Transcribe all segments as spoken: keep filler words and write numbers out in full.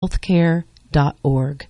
healthcare dot org.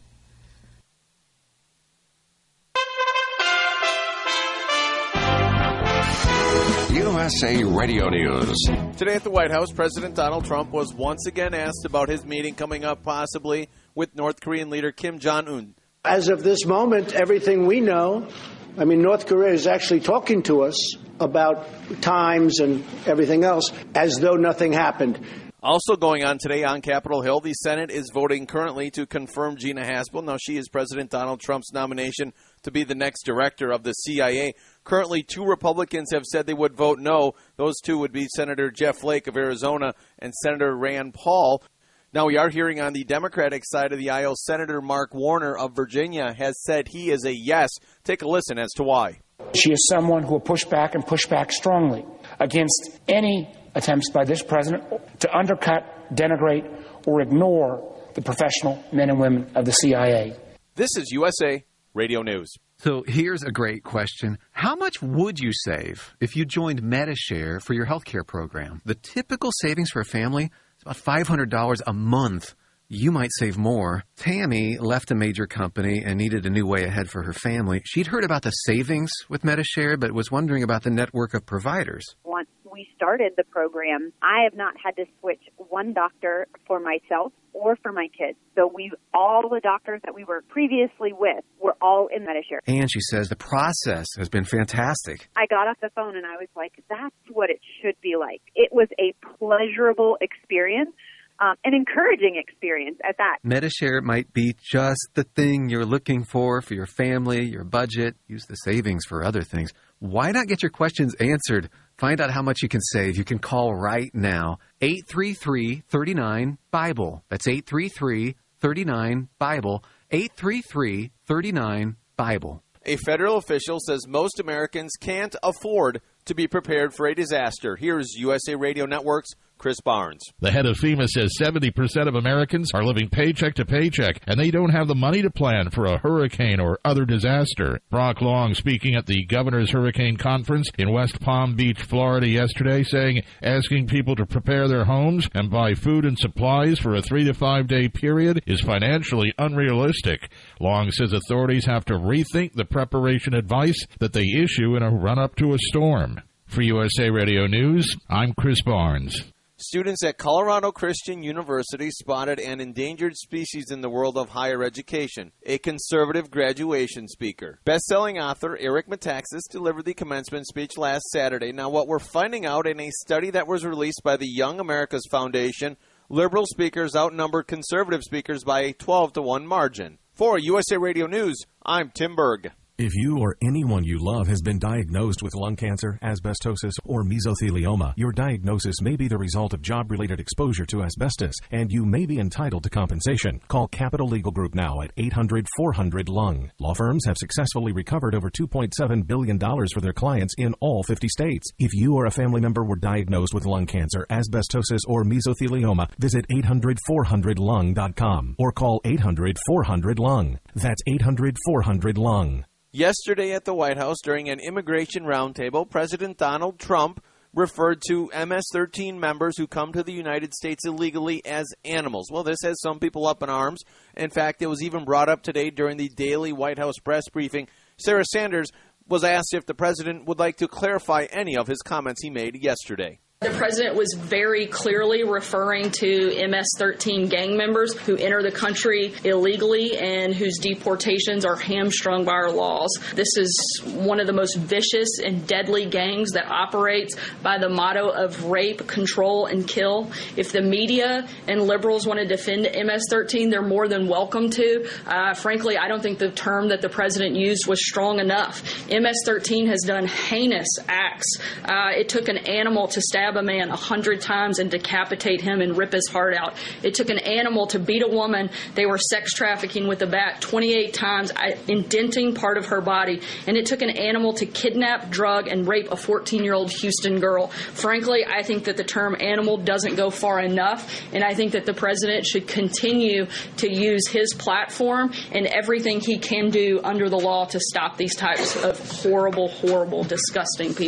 U S A Radio News. Today at the White House, President Donald Trump was once again asked about his meeting coming up possibly with North Korean leader Kim Jong-un. As of this moment, everything we know, I mean, North Korea is actually talking to us about times and everything else as though nothing happened. Also going on today on Capitol Hill, the Senate is voting currently to confirm Gina Haspel. Now, she is President Donald Trump's nomination to be the next director of the C I A. Currently, two Republicans have said they would vote no. Those two would be Senator Jeff Flake of Arizona and Senator Rand Paul. Now, we are hearing on the Democratic side of the aisle, Senator Mark Warner of Virginia has said he is a yes. Take a listen as to why. She is someone who will push back and push back strongly against any attempts by this president to undercut, denigrate, or ignore the professional men and women of the C I A. This is U S A Radio News. So here's a great question. How much would you save if you joined Medi-Share for your health care program? The typical savings for a family is about five hundred dollars a month. You might save more. Tammy left a major company and needed a new way ahead for her family. She'd heard about the savings with Medi-Share, but was wondering about the network of providers. Once we started the program, I have not had to switch one doctor for myself or for my kids. So we, all the doctors that we were previously with were all in Medi-Share. And she says the process has been fantastic. I got off the phone and I was like, that's what it should be like. It was a pleasurable experience. Um, an encouraging experience at that. Medi-Share might be just the thing you're looking for for your family, your budget. Use the savings for other things. Why not get your questions answered? Find out how much you can save. You can call right now. eight three three, three nine, BIBLE. That's eight three three, three nine, BIBLE. eight three three, three nine, BIBLE. A federal official says most Americans can't afford to be prepared for a disaster. Here's U S A Radio Network's Chris Barnes. The head of FEMA says seventy percent of Americans are living paycheck to paycheck, and they don't have the money to plan for a hurricane or other disaster. Brock Long speaking at the Governor's Hurricane Conference in West Palm Beach, Florida yesterday, saying asking people to prepare their homes and buy food and supplies for a three to five day period is financially unrealistic. Long says authorities have to rethink the preparation advice that they issue in a run-up to a storm. For U S A Radio News, I'm Chris Barnes. Students at Colorado Christian University spotted an endangered species in the world of higher education, a conservative graduation speaker. Best-selling author Eric Metaxas delivered the commencement speech last Saturday. Now, what we're finding out in a study that was released by the Young America's Foundation, liberal speakers outnumbered conservative speakers by a twelve to one margin. For U S A Radio News, I'm Tim Berg. If you or anyone you love has been diagnosed with lung cancer, asbestosis, or mesothelioma, your diagnosis may be the result of job-related exposure to asbestos, and you may be entitled to compensation. Call Capital Legal Group now at eight hundred, four hundred, lung. Law firms have successfully recovered over two point seven billion dollars for their clients in all fifty states. If you or a family member were diagnosed with lung cancer, asbestosis, or mesothelioma, visit eight hundred, four hundred, lung dot com or call eight hundred, four hundred, lung. That's eight hundred, four hundred, lung. Yesterday at the White House, during an immigration roundtable, President Donald Trump referred to M S thirteen members who come to the United States illegally as animals. Well, this has some people up in arms. In fact, it was even brought up today during the daily White House press briefing. Sarah Sanders was asked if the president would like to clarify any of his comments he made yesterday. The president was very clearly referring to M S thirteen gang members who enter the country illegally and whose deportations are hamstrung by our laws. This is one of the most vicious and deadly gangs that operates by the motto of rape, control, and kill. If the media and liberals want to defend M S thirteen, they're more than welcome to. Uh, frankly, I don't think the term that the president used was strong enough. M S thirteen has done heinous acts. Uh, it took an animal to stab a man a hundred times and decapitate him and rip his heart out. It took an animal to beat a woman they were sex trafficking with a bat twenty-eight times, indenting part of her body. And it took an animal to kidnap, drug, and rape a fourteen-year-old Houston girl. Frankly, I think that the term animal doesn't go far enough, and I think that the president should continue to use his platform and everything he can do under the law to stop these types of horrible, horrible, disgusting people.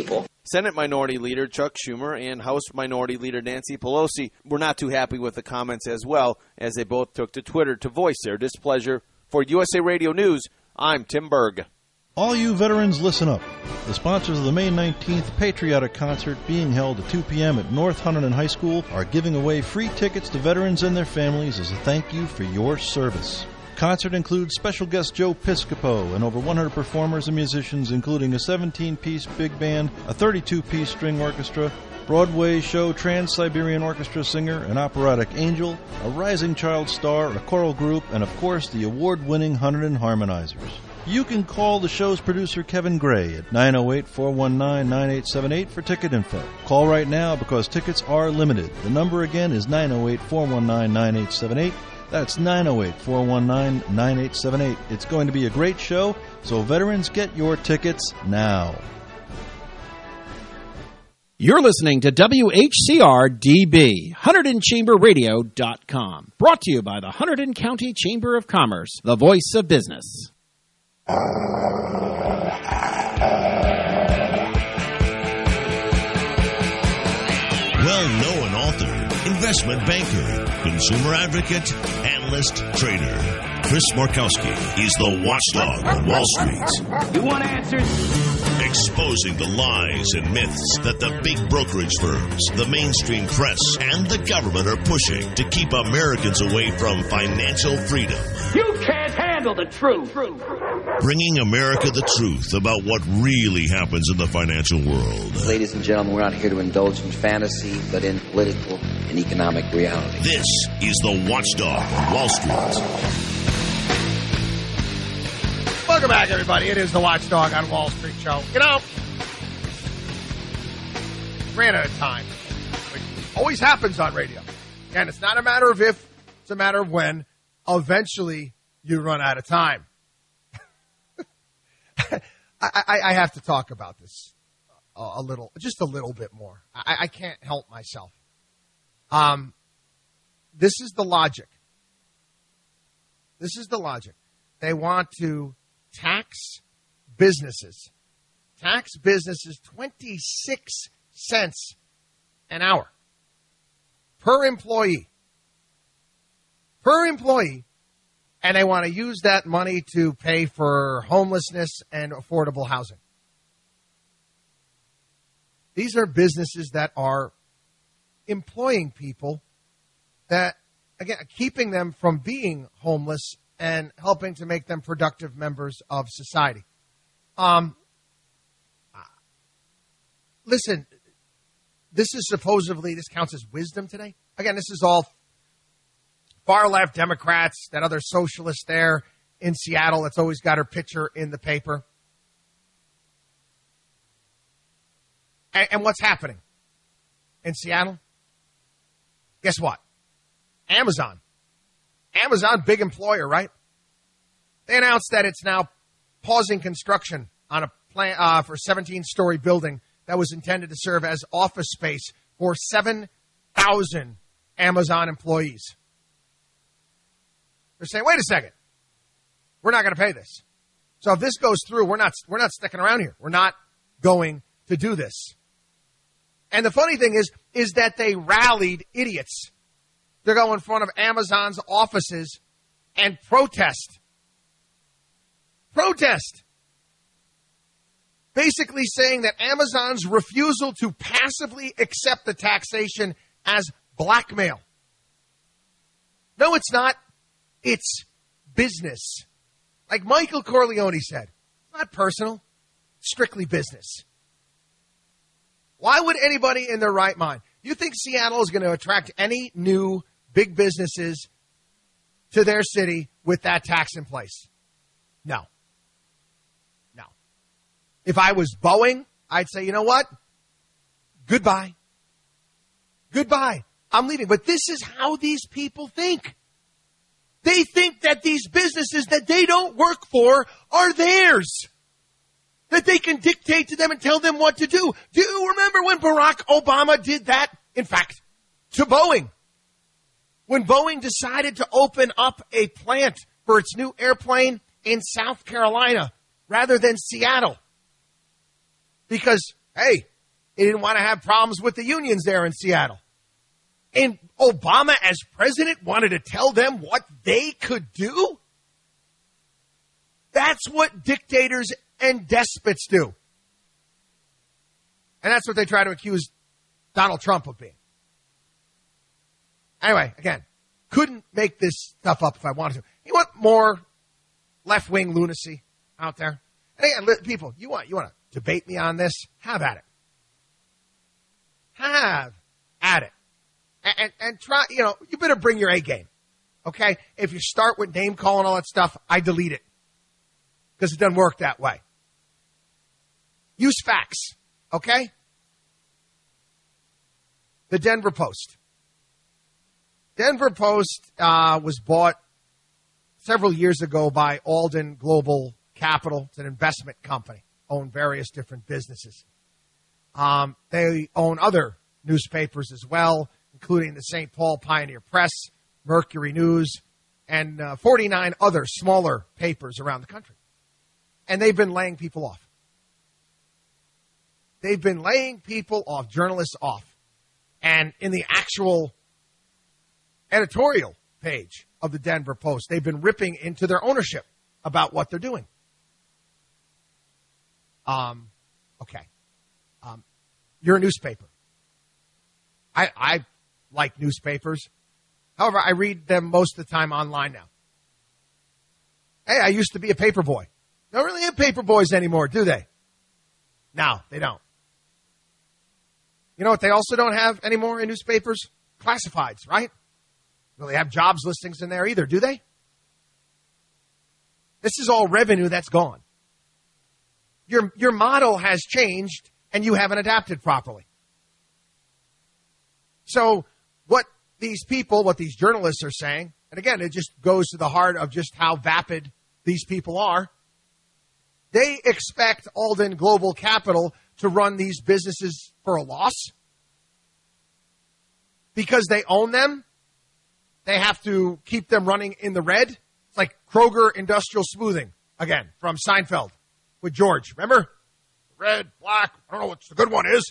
Senate Minority Leader Chuck Schumer and House Minority Leader Nancy Pelosi were not too happy with the comments as well, as they both took to Twitter to voice their displeasure. For U S A Radio News, I'm Tim Berg. All you veterans, listen up. The sponsors of the May nineteenth Patriotic Concert being held at two p.m. at North Hunterdon High School are giving away free tickets to veterans and their families as a thank you for your service. The concert includes special guest Joe Piscopo and over one hundred performers and musicians, including a seventeen-piece big band, a thirty-two-piece string orchestra, Broadway show Trans-Siberian Orchestra singer, an operatic angel, a rising child star, a choral group, and of course the award-winning Hunterdon Harmonizers. You can call the show's producer, Kevin Gray, at nine oh eight, four one nine, nine eight seven eight for ticket info. Call right now because tickets are limited. The number again is nine oh eight, four one nine, nine eight seven eight. That's nine oh eight, four one nine, nine eight seven eight. It's going to be a great show, so veterans, get your tickets now. You're listening to W H C R D B, Hunterdon Chamber Radio dot com. Brought to you by the Hunterdon County Chamber of Commerce, the voice of business. Well-known author, investment banker, consumer advocate, analyst, trader. Chris Markowski is the watchdog on Wall Street. You want answers? Exposing the lies and myths that the big brokerage firms, the mainstream press, and the government are pushing to keep Americans away from financial freedom. You can't handle the truth. Bringing America the truth about what really happens in the financial world. Ladies and gentlemen, we're not here to indulge in fantasy, but in political and economic reality. This is the Watchdog on Wall Street. Welcome back, everybody. It is the Watchdog on Wall Street show. You know, ran out of time. It always happens on radio. And it's not a matter of if, it's a matter of when. Eventually, you run out of time. I, I, I have to talk about this a, a little, just a little bit more. I, I can't help myself. Um, this is the logic. This is the logic. They want to tax businesses. Tax businesses twenty-six cents an hour per employee. Per employee. And they want to use that money to pay for homelessness and affordable housing. These are businesses that are employing people that, again, keeping them from being homeless and helping to make them productive members of society. Um, listen, this is supposedly, this counts as wisdom today. Again, this is all far-left Democrats, that other socialist there in Seattle that's always got her picture in the paper. And, and what's happening in Seattle? Guess what? Amazon. Amazon, big employer, right? They announced that it's now pausing construction on a plan uh, for a seventeen-story building that was intended to serve as office space for seven thousand Amazon employees. They're saying, wait a second, we're not going to pay this. So if this goes through, we're not we're not sticking around here. We're not going to do this. And the funny thing is, is that they rallied idiots to go in front of Amazon's offices and protest. Protest. Basically saying that Amazon's refusal to passively accept the taxation as blackmail. No, it's not. It's business. Like Michael Corleone said, it's not personal, strictly business. Why would anybody in their right mind? You think Seattle is going to attract any new big businesses to their city with that tax in place? No. No. If I was Boeing, I'd say, you know what? Goodbye. Goodbye. I'm leaving. But this is how these people think. They think that these businesses that they don't work for are theirs. That they can dictate to them and tell them what to do. Do you remember when Barack Obama did that? In fact, to Boeing. When Boeing decided to open up a plant for its new airplane in South Carolina rather than Seattle. Because, hey, He didn't want to have problems with the unions there in Seattle. And Obama, as president, wanted to tell them what they could do? That's what dictators and despots do. And that's what they try to accuse Donald Trump of being. Anyway, again, couldn't make this stuff up if I wanted to. You want more left-wing lunacy out there? And again, people, you want you want to debate me on this? Have at it. Have at it. And, and, and try, you know, you better bring your A game. Okay? If you start with name calling all that stuff, I delete it. Because it doesn't work that way. Use facts. Okay? The Denver Post. Denver Post uh, was bought several years ago by Alden Global Capital. It's an investment company. Own various different businesses. Um, they own other newspapers as well, including the Saint Paul Pioneer Press, Mercury News, and uh, forty-nine other smaller papers around the country. And they've been laying people off. They've been laying people off, journalists off. And in the actual editorial page of the Denver Post, they've been ripping into their ownership about what they're doing. Um, okay. Um, you're a newspaper. I, I like newspapers. However, I read them most of the time online now. Hey, I used to be a paper boy. Don't really have paper boys anymore, do they? No, they don't. You know what they also don't have anymore in newspapers? Classifieds, right? Really have jobs listings in there either, do they? This is all revenue that's gone. Your, your model has changed and you haven't adapted properly. So what these people, what these journalists are saying, and again, it just goes to the heart of just how vapid these people are. They expect Alden Global Capital to run these businesses for a loss. Because they own them, they have to keep them running in the red. It's like Kroger Industrial Smoothing, again, from Seinfeld with George. Remember? Red, black, I don't know what the good one is.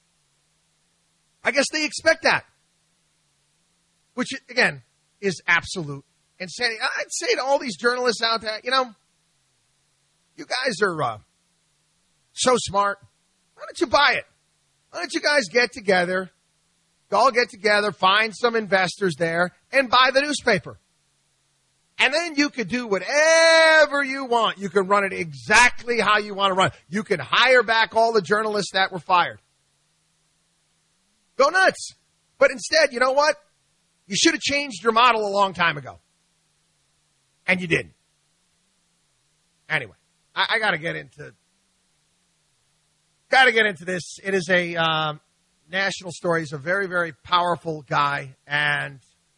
I guess they expect that. Which, again, is absolute insanity. I'd say to all these journalists out there, you know, you guys are uh, so smart. Why don't you buy it? Why don't you guys get together, all get together, find some investors there, and buy the newspaper? And then you could do whatever you want. You can run it exactly how you want to run it. You can hire back all the journalists that were fired. Go nuts. But instead, you know what? You should have changed your model a long time ago. And you didn't. Anyway, I, I got to get into got to get into this. It is a um, national story. He's a very, very powerful guy, and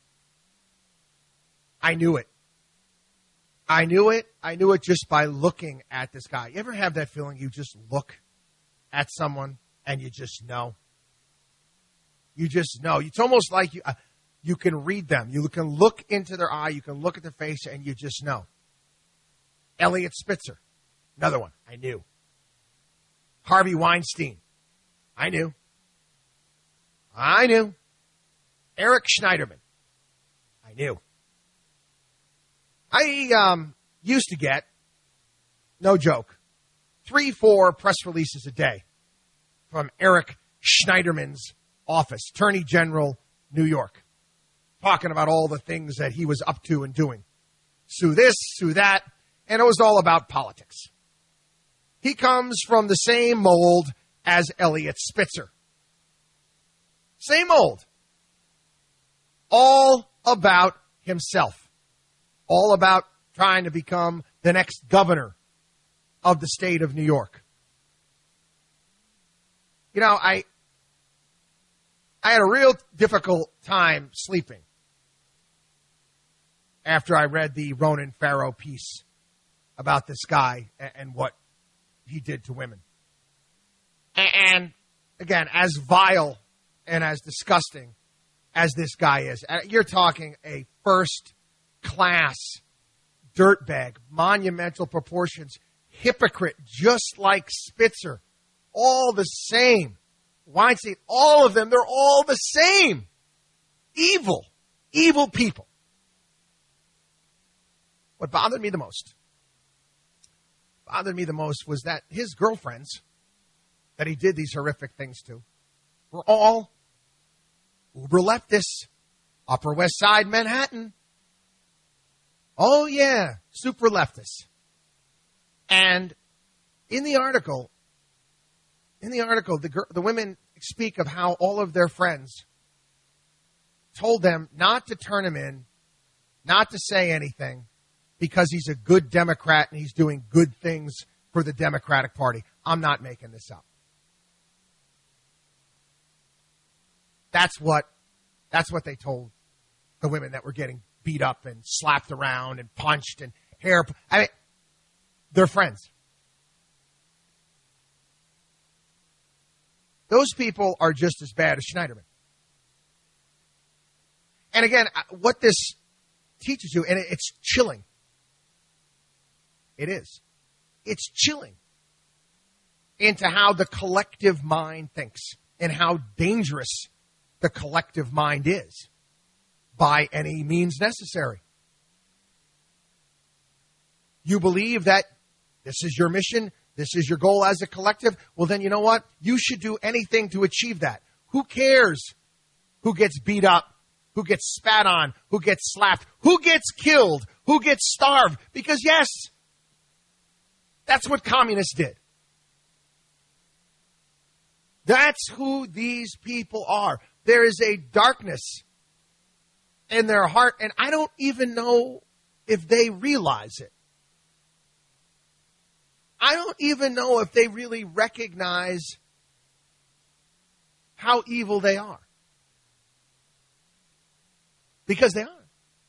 I knew it. I knew it. I knew it just by looking at this guy. You ever have that feeling you just look at someone and you just know? You just know. It's almost like you uh, you can read them. You can look into their eye. You can look at their face, and you just know. Elliot Spitzer, another one. I knew. Harvey Weinstein. I knew. I knew. Eric Schneiderman. I knew. I um, used to get, no joke, three, four press releases a day from Eric Schneiderman's office, Attorney General, New York, talking about all the things that he was up to and doing. Sue this, sue that, and it was all about politics. He comes from the same mold as Elliot Spitzer. Same mold. All about himself. All about trying to become the next governor of the state of New York. You know, I I had a real difficult time sleeping after I read the Ronan Farrow piece about this guy and what he did to women. And, again, as vile and as disgusting as this guy is, you're talking a first-class dirtbag, monumental proportions, hypocrite, just like Spitzer, all the same. Weinstein, all of them, they're all the same. Evil, evil people. What bothered me the most, bothered me the most was that his girlfriends that he did these horrific things to were all uber leftists, Upper West Side Manhattan. Oh, yeah, super leftists. And in the article, in the article, the, the women speak of how all of their friends told them not to turn him in, not to say anything, because he's a good Democrat and he's doing good things for the Democratic Party. I'm not making this up. That's what, that's what they told the women that were getting beat up and slapped around and punched and hair. I mean, they're friends. Those people are just as bad as Schneiderman. And again, what this teaches you, and it's chilling. It is. It's chilling into how the collective mind thinks and how dangerous the collective mind is by any means necessary. You believe that this is your mission, this is your goal as a collective, well then you know what? You should do anything to achieve that. Who cares who gets beat up, who gets spat on, who gets slapped, who gets killed, who gets starved? Because yes, that's what communists did. That's who these people are. There is a darkness in their heart, and I don't even know if they realize it. I don't even know if they really recognize how evil they are. Because they are.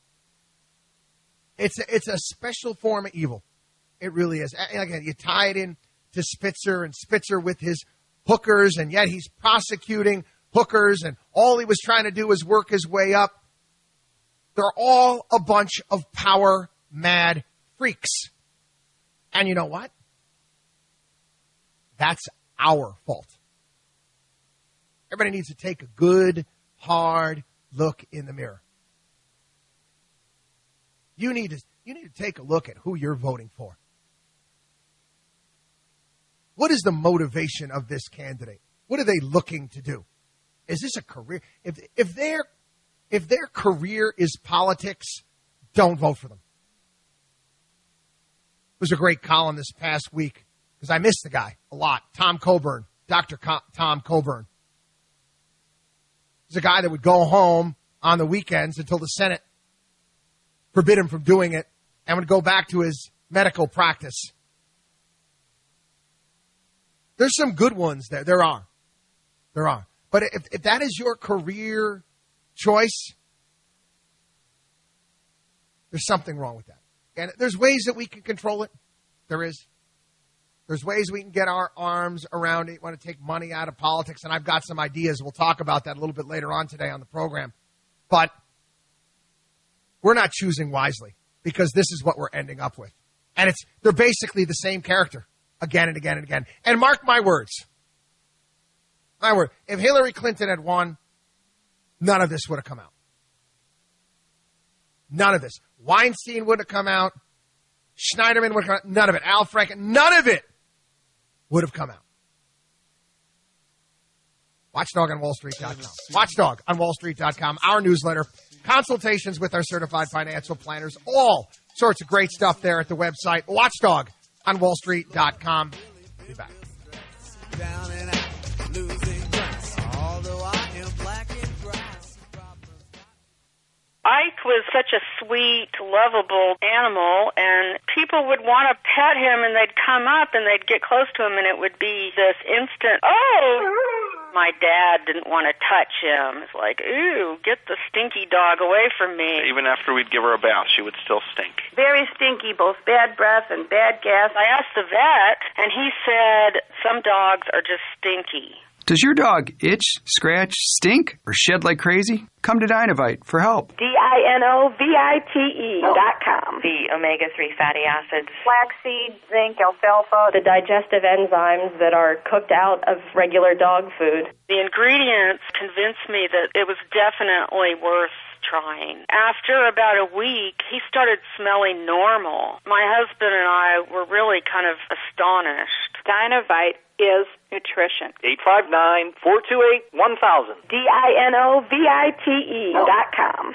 It's a, it's a special form of evil. It really is. And again, you tie it in to Spitzer and Spitzer with his hookers, and yet he's prosecuting hookers, and all he was trying to do was work his way up. They're all a bunch of power-mad freaks. And you know what? That's our fault. Everybody needs to take a good, hard look in the mirror. You need to, you need to take a look at who you're voting for. What is the motivation of this candidate? What are they looking to do? Is this a career? If if their if their career is politics, don't vote for them. It was a great column this past week because I missed the guy a lot. Tom Coburn, Doctor Co- Tom Coburn. He's a guy that would go home on the weekends until the Senate forbid him from doing it and would go back to his medical practice. There's some good ones there. There are. There are. But if, if that is your career choice, there's something wrong with that. And there's ways that we can control it. There is. There's ways we can get our arms around it. You want to take money out of politics, and I've got some ideas. We'll talk about that a little bit later on today on the program. But we're not choosing wisely because this is what we're ending up with. And it's they're basically the same character again and again and again. And mark my words. My word. If Hillary Clinton had won, none of this would have come out. None of this. Weinstein would have come out. Schneiderman would have come out. None of it. Al Franken. None of it would have come out. Watchdog on Wall Street dot com. Watchdog on Wall Street dot com. Our newsletter. Consultations with our certified financial planners. All sorts of great stuff there at the website. Watchdog on Wall Street dot com. Be back. Down and out, losing ground, although I am black and brown. Ike was such a sweet, lovable animal, and people would want to pet him, and they'd come up, and they'd get close to him, and it would be this instant, oh! My dad didn't want to touch him. It's like, ooh, get the stinky dog away from me. Even after we'd give her a bath, she would still stink. Very stinky, both bad breath and bad gas. I asked the vet, and he said some dogs are just stinky. Does your dog itch, scratch, stink, or shed like crazy? Come to Dinovite for help. D I N O V I T E dot com. The omega three fatty acids. Flaxseed, zinc, alfalfa. The digestive enzymes that are cooked out of regular dog food. The ingredients convinced me that it was definitely worth trying. After about a week, he started smelling normal. My husband and I were really kind of astonished. Dinovite is nutrition. eight five nine, four two eight, one thousand. D I N O V I T E dot com.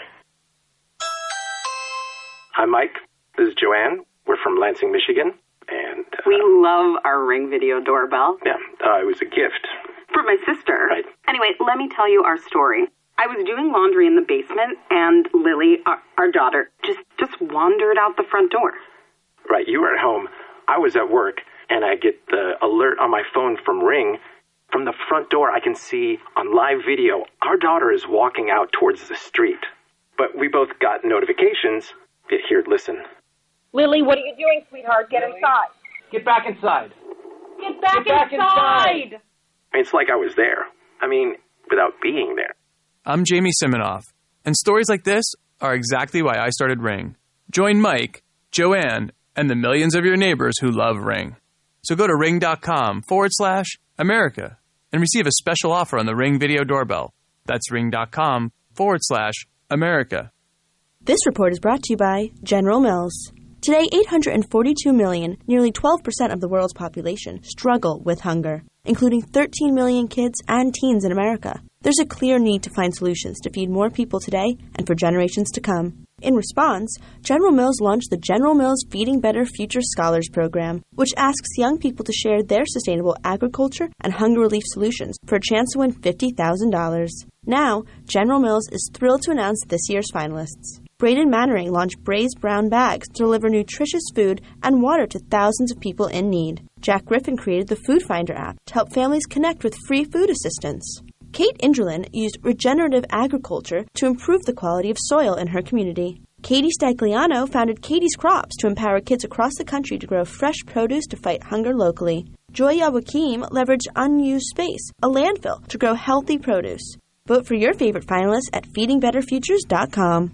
Hi, Mike. This is Joanne. We're from Lansing, Michigan. And uh, we love our Ring video doorbell. Yeah, uh, it was a gift. For my sister. Right. Anyway, let me tell you our story. I was doing laundry in the basement, and Lily, our, our daughter, just, just wandered out the front door. Right, you were at home. I was at work, and I get the alert on my phone from Ring. From the front door, I can see on live video, our daughter is walking out towards the street. But we both got notifications. Here, listen. Lily, what are you doing, sweetheart? Get Lily? inside. Get back inside. Get back, Get back inside. inside. It's like I was there. I mean, without being there. I'm Jamie Siminoff, and stories like this are exactly why I started Ring. Join Mike, Joanne, and the millions of your neighbors who love Ring. So go to ring.com forward slash America and receive a special offer on the Ring video doorbell. That's ring.com forward slash America. This report is brought to you by General Mills. Today, eight hundred forty-two million, nearly twelve percent of the world's population, struggle with hunger, including thirteen million kids and teens in America. There's a clear need to find solutions to feed more people today and for generations to come. In response, General Mills launched the General Mills Feeding Better Future Scholars Program, which asks young people to share their sustainable agriculture and hunger relief solutions for a chance to win fifty thousand dollars. Now, General Mills is thrilled to announce this year's finalists. Braden Mannering launched Braised Brown Bags to deliver nutritious food and water to thousands of people in need. Jack Griffin created the Food Finder app to help families connect with free food assistance. Kate Ingerlin used regenerative agriculture to improve the quality of soil in her community. Katie Stagliano founded Katie's Crops to empower kids across the country to grow fresh produce to fight hunger locally. Joya Wakim leveraged unused space, a landfill, to grow healthy produce. Vote for your favorite finalists at feeding better futures dot com.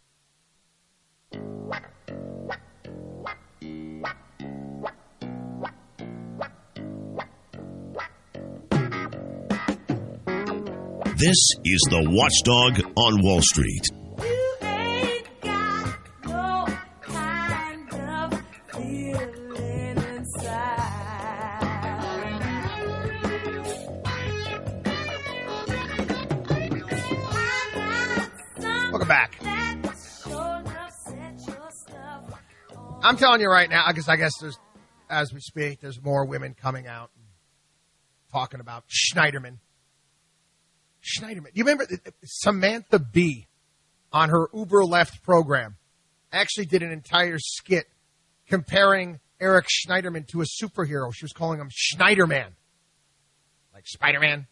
This is the Watchdog on Wall Street. Welcome back. I'm telling you right now, because I guess there's, as we speak, there's more women coming out and talking about Schneiderman. Schneiderman. You remember Samantha Bee on her Uber Left program actually did an entire skit comparing Eric Schneiderman to a superhero. She was calling him Schneiderman. Like Spider-Man.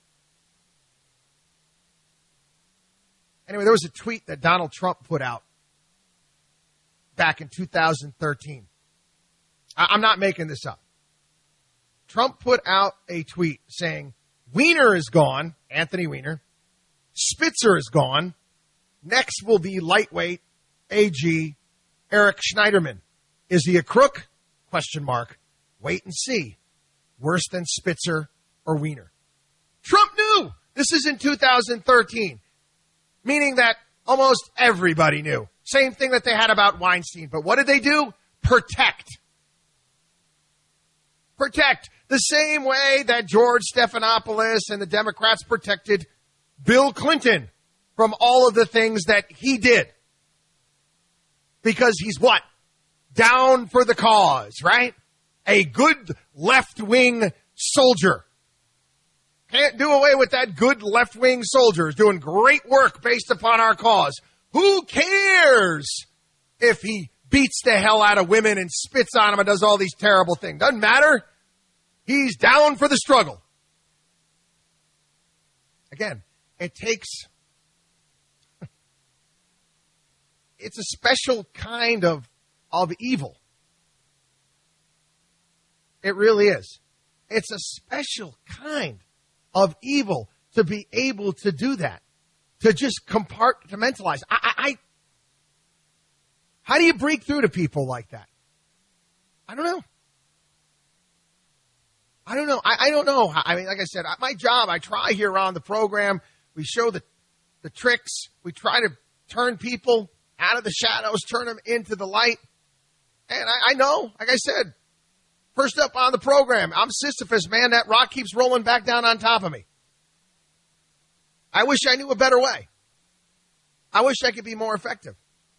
Anyway, there was a tweet that Donald Trump put out back in two thousand thirteen. I'm not making this up. Trump put out a tweet saying, Weiner is gone, Anthony Weiner. Spitzer is gone. Next will be lightweight A G Eric Schneiderman. Is he a crook? Question mark. Wait and see. Worse than Spitzer or Weiner. Trump knew. This is in two thousand thirteen. Meaning that almost everybody knew. Same thing that they had about Weinstein. But what did they do? Protect. Protect. The same way that George Stephanopoulos and the Democrats protected Bill Clinton from all of the things that he did. Because he's what? Down for the cause, right? A good left-wing soldier. Can't do away with that good left-wing soldier who's doing great work based upon our cause. Who cares if he beats the hell out of women and spits on them and does all these terrible things? Doesn't matter. He's down for the struggle. Again, it takes, it's a special kind of, of evil. It really is. It's a special kind of evil to be able to do that, to just compartmentalize. I, I, How do you break through to people like that? I don't know. I don't know. I, I don't know. I mean, like I said, my job, I try here on the program. We show the, the tricks. We try to turn people out of the shadows, turn them into the light. And I, I know, like I said, first up on the program, I'm Sisyphus, man. That rock keeps rolling back down on top of me. I wish I knew a better way. I wish I could be more effective.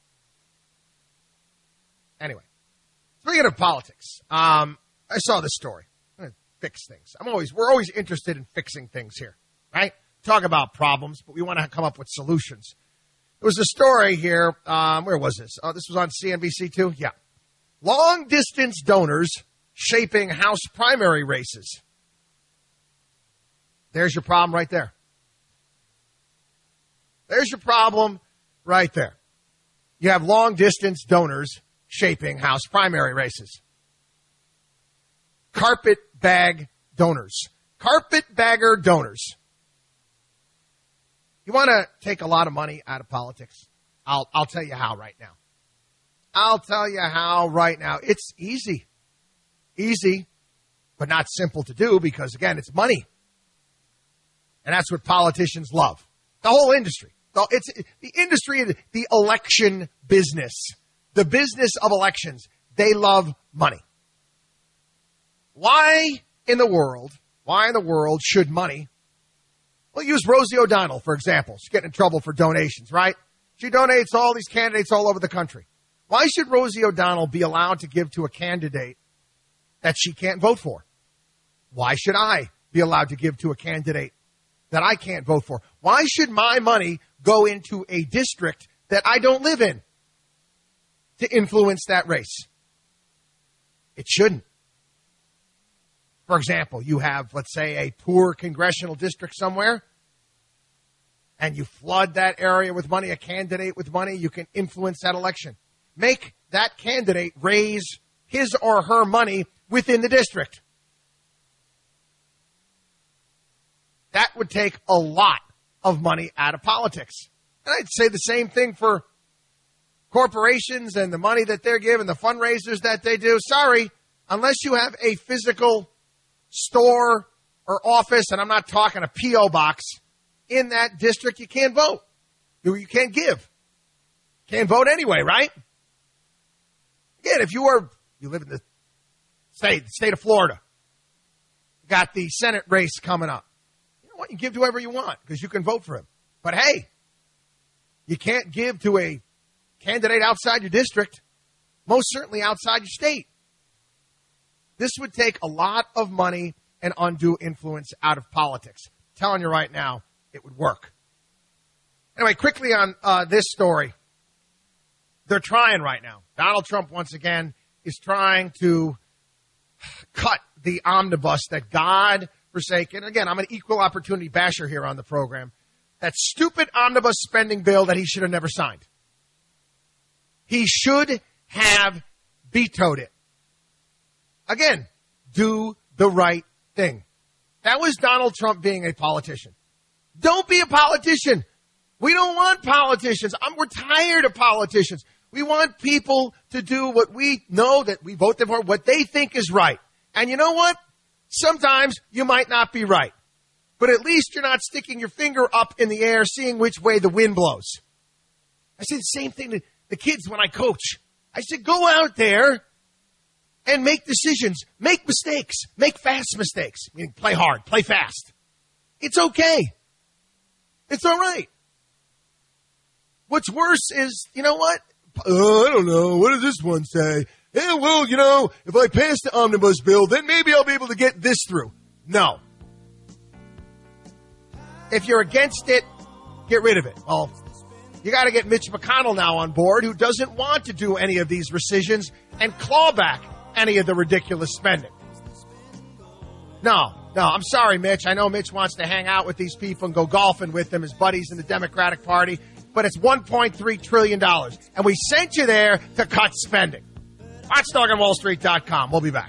Anyway, speaking of politics, um, I saw this story. I'm going to fix things. I'm always, we're always interested in fixing things here, right? Talk about problems, but we want to come up with solutions. There was a story here. Um, where was this? Oh, this was on C N B C too? Yeah. Long distance donors shaping House primary races. There's your problem right there. There's your problem right there. You have long distance donors shaping House primary races. Carpet bag donors. Carpetbagger donors. You want to take a lot of money out of politics? I'll, I'll tell you how right now. I'll tell you how right now. It's easy. Easy, but not simple to do because, again, it's money. And that's what politicians love. The whole industry. It's the industry, the election business. The business of elections. They love money. Why in the world, why in the world should money? We'll use Rosie O'Donnell, for example. She's getting in trouble for donations, right? She donates to all these candidates all over the country. Why should Rosie O'Donnell be allowed to give to a candidate that she can't vote for? Why should I be allowed to give to a candidate that I can't vote for? Why should my money go into a district that I don't live in to influence that race? It shouldn't. For example, you have, let's say, a poor congressional district somewhere, and you flood that area with money, a candidate with money, you can influence that election. Make that candidate raise his or her money within the district. That would take a lot of money out of politics. And I'd say the same thing for corporations and the money that they're giving, the fundraisers that they do. Sorry, unless you have a physical store or office, and I'm not talking a P O box, in that district, you can't vote. You can't give. Can't vote anyway, right? Again, if you are, you live in the state, the state of Florida, got the Senate race coming up. You know what? You give to whoever you want because you can vote for him. But hey, you can't give to a candidate outside your district, most certainly outside your state. This would take a lot of money and undue influence out of politics. I'm telling you right now, it would work. Anyway, quickly on uh, this story. They're trying right now. Donald Trump, once again, is trying to cut the omnibus that God forsaken. Again, I'm an equal opportunity basher here on the program. That stupid omnibus spending bill that he should have never signed. He should have vetoed it. Again, do the right thing. That was Donald Trump being a politician. Don't be a politician. We don't want politicians. I'm, we're tired of politicians. We want people to do what we know that we vote them for, what they think is right. And you know what? Sometimes you might not be right. But at least you're not sticking your finger up in the air, seeing which way the wind blows. I say the same thing to the kids when I coach. I said, go out there and make decisions, make mistakes, make fast mistakes. Meaning play hard, play fast. It's okay. It's all right. What's worse is, you know what? Uh, I don't know. What does this one say? Yeah, well, you know, if I pass the omnibus bill, then maybe I'll be able to get this through. No. If you're against it, get rid of it. Well, you got to get Mitch McConnell now on board, who doesn't want to do any of these rescissions and claw back any of the ridiculous spending. No, no, I'm sorry, Mitch. I know Mitch wants to hang out with these people and go golfing with them, his buddies in the Democratic Party, but it's one point three trillion dollars, and we sent you there to cut spending. Watchdog on Wall Street dot com. We'll be back.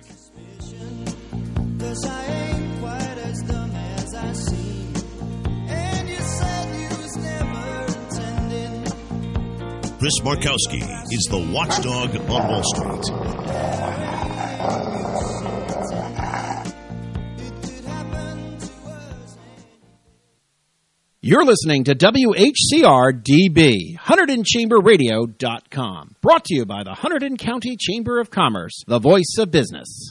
Chris Markowski is the watchdog on Wall Street. You're listening to W H C R D B, Hunterdon Chamber Radio dot com. Brought to you by the Hunterdon County Chamber of Commerce, the voice of business.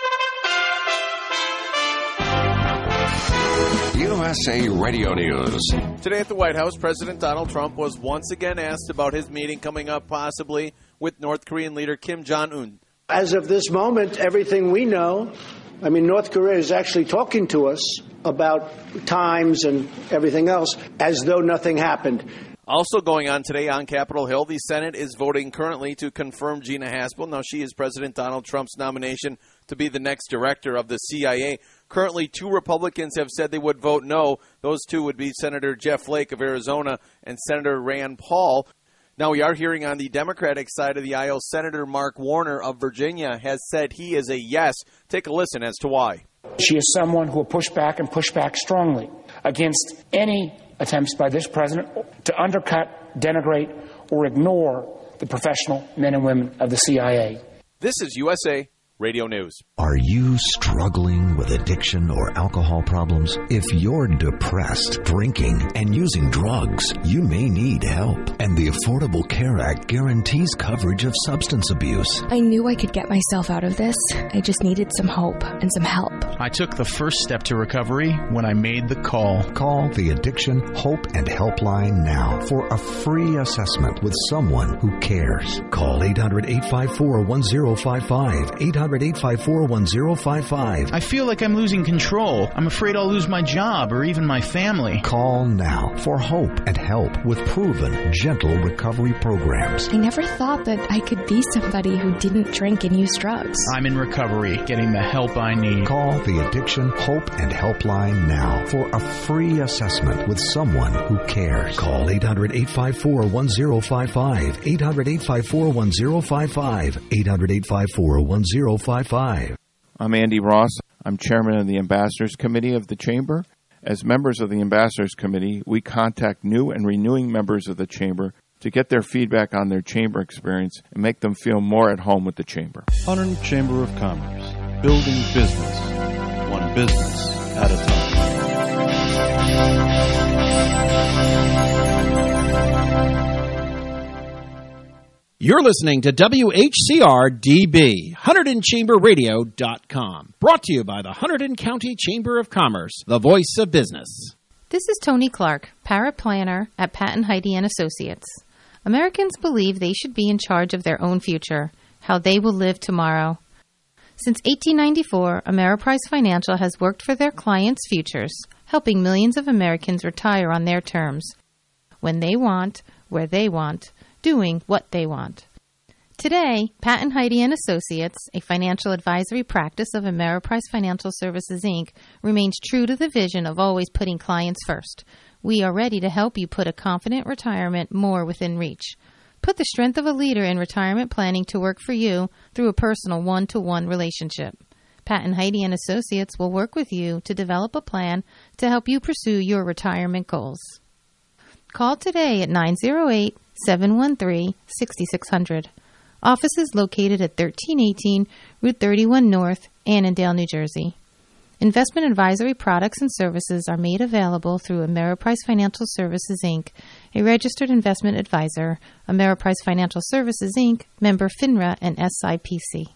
U S A Radio News. Today at the White House, President Donald Trump was once again asked about his meeting coming up possibly with North Korean leader Kim Jong-un. As of this moment, everything we know, I mean, North Korea is actually talking to us about times and everything else as though nothing happened. Also going on today on Capitol Hill, the Senate is voting currently to confirm Gina Haspel. Now, she is President Donald Trump's nomination to be the next director of the C I A. Currently, two Republicans have said they would vote no. Those two would be Senator Jeff Flake of Arizona and Senator Rand Paul. Now, we are hearing on the Democratic side of the aisle, Senator Mark Warner of Virginia has said he is a yes. Take a listen as to why. She is someone who will push back and push back strongly against any attempts by this president to undercut, denigrate, or ignore the professional men and women of the C I A. This is U S A Radio News. Are you struggling with addiction or alcohol problems? If you're depressed, drinking, and using drugs, you may need help. And the Affordable Care Act guarantees coverage of substance abuse. I knew I could get myself out of this. I just needed some hope and some help. I took the first step to recovery when I made the call. Call the Addiction Hope and Helpline now for a free assessment with someone who cares. Call eight hundred, eight five four, one zero five five, eight hundred, eight five four, one zero five five. I feel like I'm losing control. I'm afraid I'll lose my job or even my family. Call now for hope and help with proven, gentle recovery programs. I never thought that I could be somebody who didn't drink and use drugs. I'm in recovery, getting the help I need. Call the Addiction Hope and Helpline now for a free assessment with someone who cares. Call eight hundred, eight five four, one zero five five, eight hundred, eight five four, one zero five five, eight hundred, eight five four, one zero five five. I'm Andy Ross. I'm chairman of the Ambassadors Committee of the Chamber. As members of the Ambassadors Committee, we contact new and renewing members of the Chamber to get their feedback on their Chamber experience and make them feel more at home with the Chamber. Hunterdon Chamber of Commerce, building business, one business at a time. You're listening to W H C R D B, Hunterdon Chamber Radio dot com. Brought to you by the Hunterdon County Chamber of Commerce, the voice of business. This is Tony Clark, paraplanner at Patton Heide and Associates. Americans believe they should be in charge of their own future, how they will live tomorrow. Since eighteen ninety-four, Ameriprise Financial has worked for their clients' futures, helping millions of Americans retire on their terms, when they want, where they want, doing what they want. Today, Patton Heide and Associates, a financial advisory practice of Ameriprise Financial Services, Incorporated, remains true to the vision of always putting clients first. We are ready to help you put a confident retirement more within reach. Put the strength of a leader in retirement planning to work for you through a personal one-to-one relationship. Patton Heide and Associates will work with you to develop a plan to help you pursue your retirement goals. Call today at nine zero eight, seven one three, six six zero zero. Office is located at thirteen eighteen Route thirty-one North, Annandale, New Jersey. Investment advisory products and services are made available through Ameriprise Financial Services, Incorporated, a registered investment advisor, Ameriprise Financial Services, Incorporated, member FINRA and S I P C.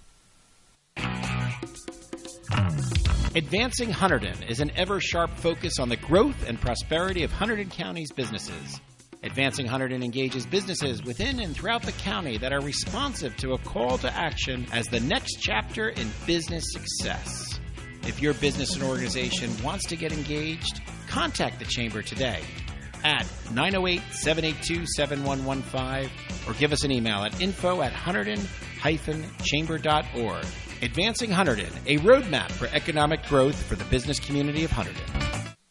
Advancing Hunterdon is an ever-sharp focus on the growth and prosperity of Hunterdon County's businesses. Advancing Hunterdon engages businesses within and throughout the county that are responsive to a call to action as the next chapter in business success. If your business and organization wants to get engaged, contact the Chamber today at nine oh eight, seven eight two, seven one one five or give us an email at info at hunterdon dash chamber dot org. Advancing Hunterdon, a roadmap for economic growth for the business community of Hunterdon.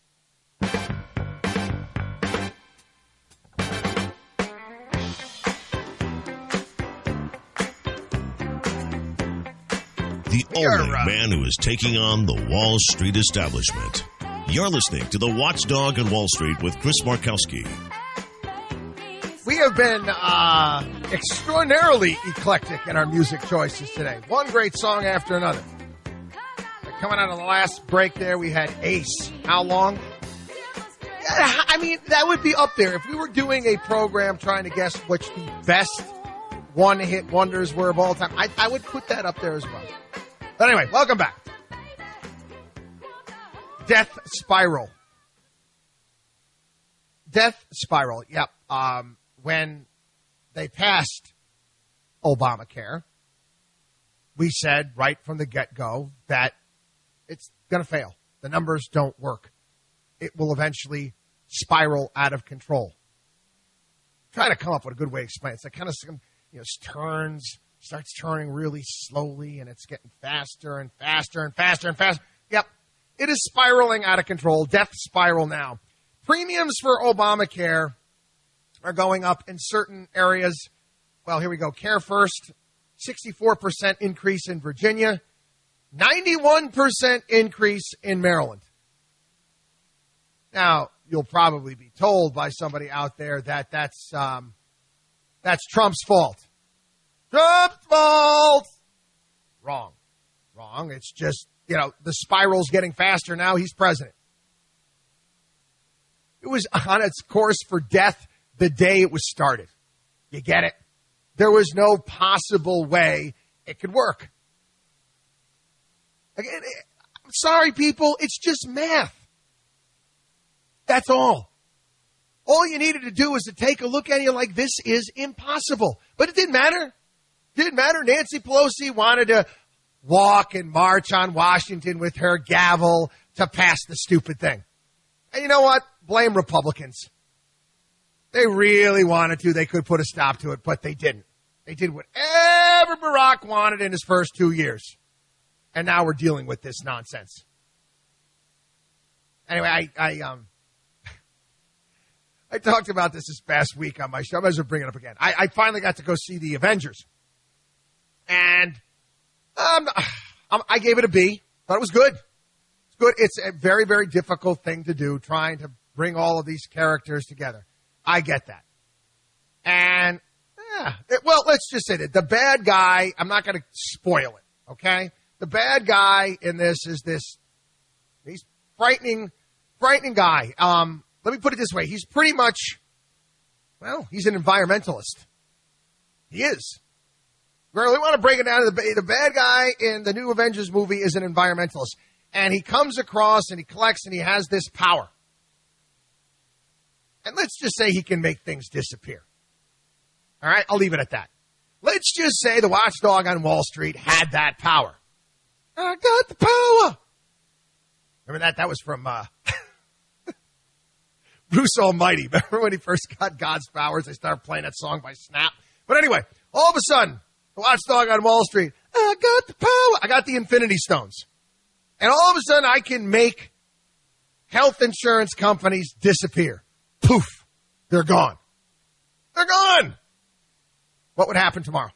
The only man who is taking on the Wall Street establishment. You're listening to The Watchdog on Wall Street with Chris Markowski. We have been uh, extraordinarily eclectic in our music choices today. One great song after another. Coming out of the last break there, we had Ace. How long? I mean, that would be up there. If we were doing a program trying to guess which the best one-hit wonders were of all time, I, I would put that up there as well. But anyway, welcome back. Death Spiral. Death Spiral, yep. Um, when they passed Obamacare, we said right from the get-go that it's going to fail. The numbers don't work. It will eventually spiral out of control. Try to come up with a good way to explain it. It's like kind of, you know, turns, starts turning really slowly, and it's getting faster and faster and faster and faster. Yep, it is spiraling out of control. Death spiral now. Premiums for Obamacare are going up in certain areas. Well, here we go. Care First, sixty-four percent increase in Virginia, ninety-one percent increase in Maryland. Now, you'll probably be told by somebody out there that that's um, that's Trump's fault. Trump's fault! Wrong. Wrong. It's just, you know, the spiral's getting faster now. He's president. It was on its course for death the day it was started. You get it? There was no possible way it could work. Again, I'm sorry, people. It's just math. That's all. All you needed to do was to take a look at it like this is impossible. But it didn't matter. It didn't matter. Nancy Pelosi wanted to walk and march on Washington with her gavel to pass the stupid thing. And you know what? Blame Republicans. They really wanted to. They could put a stop to it, but they didn't. They did whatever Barack wanted in his first two years. And now we're dealing with this nonsense. Anyway, I I um I talked about this this past week on my show. I might as well bring it up again. I, I finally got to go see the Avengers. And um, I gave it a B. Thought it was good. It's good. It's a very, very difficult thing to do, trying to bring all of these characters together. I get that. And, yeah, it, well, let's just say that the bad guy, I'm not going to spoil it, okay? The bad guy in this is this, he's frightening, frightening guy. Um, let me put it this way. He's pretty much, well, he's an environmentalist. He is. We really want to break it down. The, the bad guy in the new Avengers movie is an environmentalist. And he comes across and he collects and he has this power. And let's just say he can make things disappear. All right, I'll leave it at that. Let's just say the watchdog on Wall Street had that power. I got the power. Remember that? That was from uh, Bruce Almighty. Remember when he first got God's powers? They started playing that song by Snap. But anyway, all of a sudden, the watchdog on Wall Street, I got the power. I got the Infinity Stones. And all of a sudden, I can make health insurance companies disappear. Poof. They're gone. They're gone. What would happen tomorrow?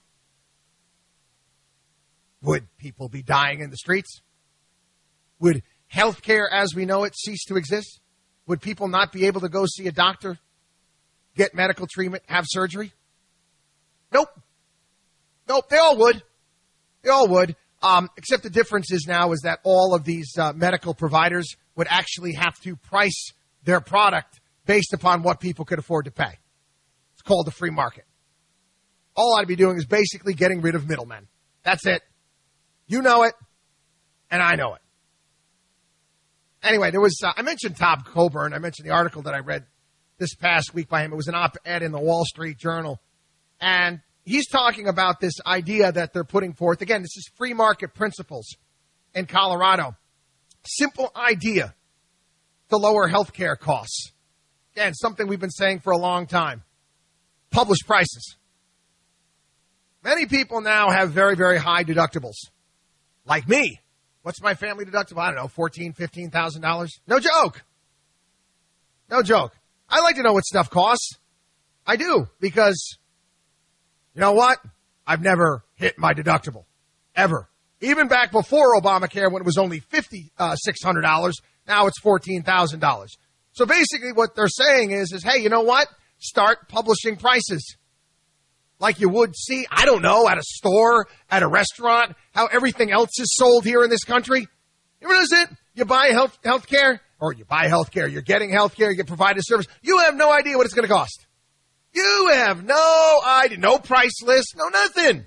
Would people be dying in the streets? Would healthcare as we know it cease to exist? Would people not be able to go see a doctor, get medical treatment, have surgery? Nope. Nope, they all would. They all would. Um, except the difference is now is that all of these uh, medical providers would actually have to price their product based upon what people could afford to pay. It's called the free market. All I'd be doing is basically getting rid of middlemen. That's it. You know it, and I know it. Anyway, there was uh, I mentioned Tom Coburn. I mentioned the article that I read this past week by him. It was an op-ed in the Wall Street Journal. And he's talking about this idea that they're putting forth. Again, this is free market principles in Colorado. Simple idea to lower health care costs. Again, something we've been saying for a long time. Publish prices. Many people now have very, very high deductibles. Like me. What's my family deductible? I don't know, fourteen thousand dollars, fifteen thousand dollars? No joke. No joke. I like to know what stuff costs. I do, because you know what? I've never hit my deductible. Ever. Even back before Obamacare when it was only five thousand six hundred dollars, now it's fourteen thousand dollars. So basically what they're saying is, is, hey, you know what? start publishing prices. Like you would see, I don't know, at a store, at a restaurant, how everything else is sold here in this country. You realize it? You buy health health care, or you buy health care, you're getting health care, you get provided service. You have no idea what it's going to cost. You have no idea, no price list, no nothing.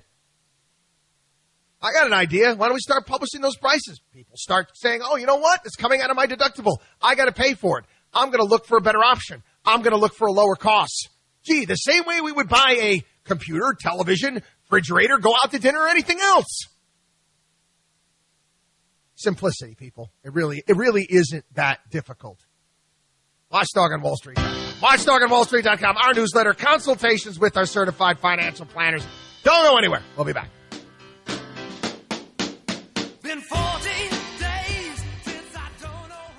I got an idea. Why don't we start publishing those prices? People start saying, oh, you know what? It's coming out of my deductible. I got to pay for it. I'm going to look for a better option. I'm going to look for a lower cost. Gee, the same way we would buy a computer, television, refrigerator, go out to dinner, or anything else. Simplicity, people. It really, it really isn't that difficult. Watchdog on Wall Street. watchdog on wall street dot com. Our newsletter, consultations with our certified financial planners. Don't go anywhere. We'll be back. Been forty days since I don't know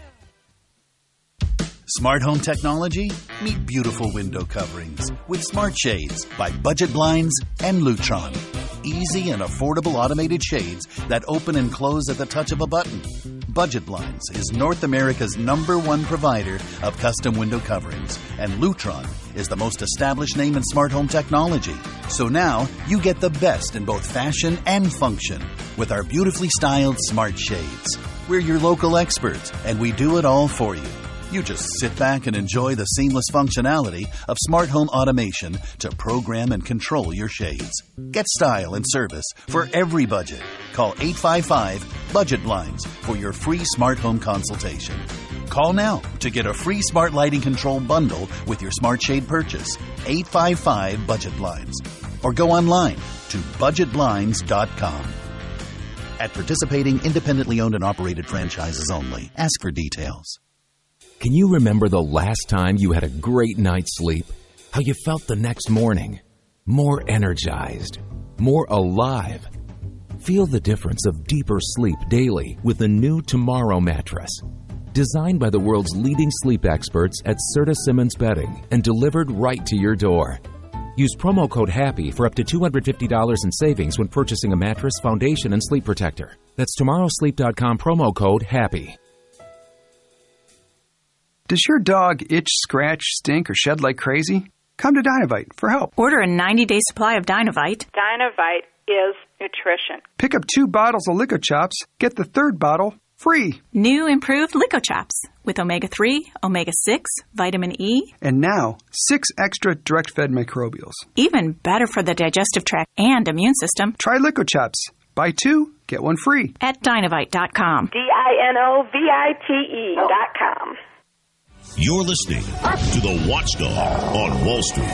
when. Smart home technology? Meet beautiful window coverings with Smart Shades by Budget Blinds and Lutron. Easy and affordable automated shades that open and close at the touch of a button. Budget Blinds is North America's number one provider of custom window coverings, and Lutron is the most established name in smart home technology. So now you get the best in both fashion and function with our beautifully styled Smart Shades. We're your local experts, and we do it all for you. You just sit back and enjoy the seamless functionality of smart home automation to program and control your shades. Get style and service for every budget. Call eight five five, budget blinds for your free smart home consultation. Call now to get a free smart lighting control bundle with your smart shade purchase. eight five five, budget blinds. Or go online to budget blinds dot com. At participating independently owned and operated franchises only. Ask for details. Can you remember the last time you had a great night's sleep? How you felt the next morning? More energized, more alive. Feel the difference of deeper sleep daily with the new Tomorrow mattress. Designed by the world's leading sleep experts at Serta Simmons Bedding and delivered right to your door. Use promo code HAPPY for up to two hundred fifty dollars in savings when purchasing a mattress, foundation, and sleep protector. That's tomorrow sleep dot com promo code HAPPY. Does your dog itch, scratch, stink, or shed like crazy? Come to Dynovite for help. Order a ninety-day supply of Dynovite. Dynovite is nutrition. Pick up two bottles of Lico Chops. Get the third bottle free. New improved Lico Chops with omega three, omega six, vitamin E. And now, six extra direct-fed microbials. Even better for the digestive tract and immune system. Try Lico Chops. Buy two, get one free. At Dynovite dot com. D I N O V I T E dot com. You're listening to the Watchdog on Wall Street.